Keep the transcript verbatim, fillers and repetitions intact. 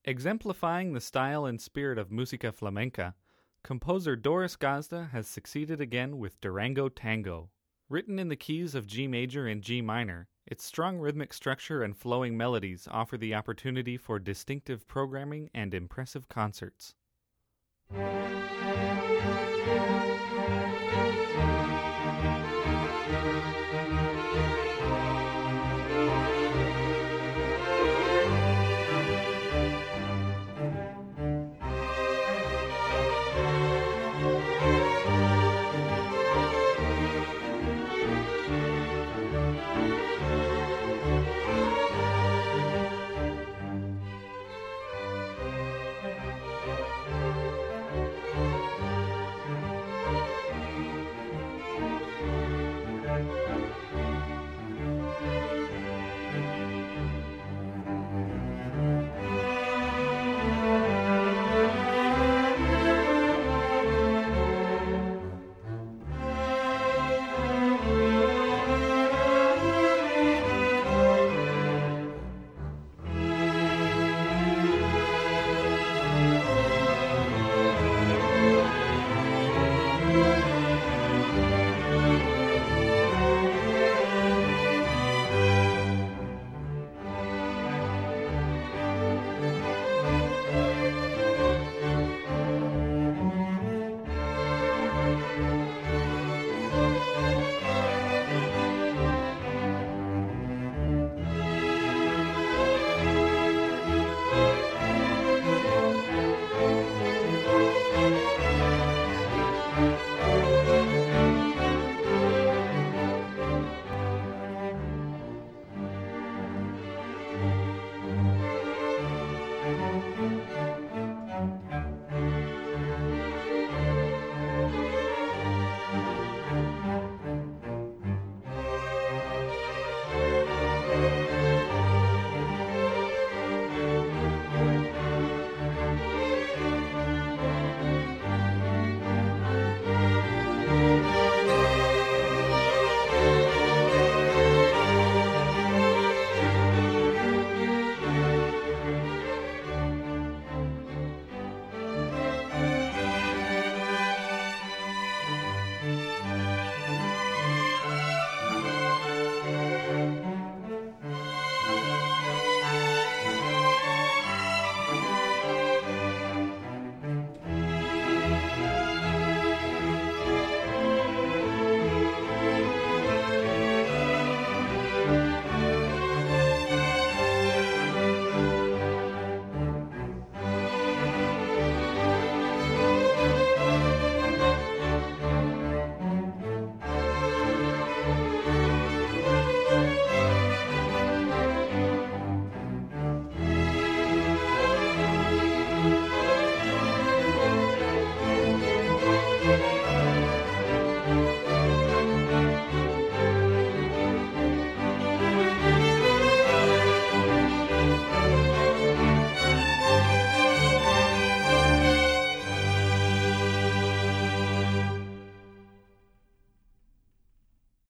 Exemplifying the style and spirit of musica flamenca, composer Doris Gazda has succeeded again with Durango Tango. Written in the keys of G major and G minor, its strong rhythmic structure and flowing melodies offer the opportunity for distinctive programming and impressive concerts.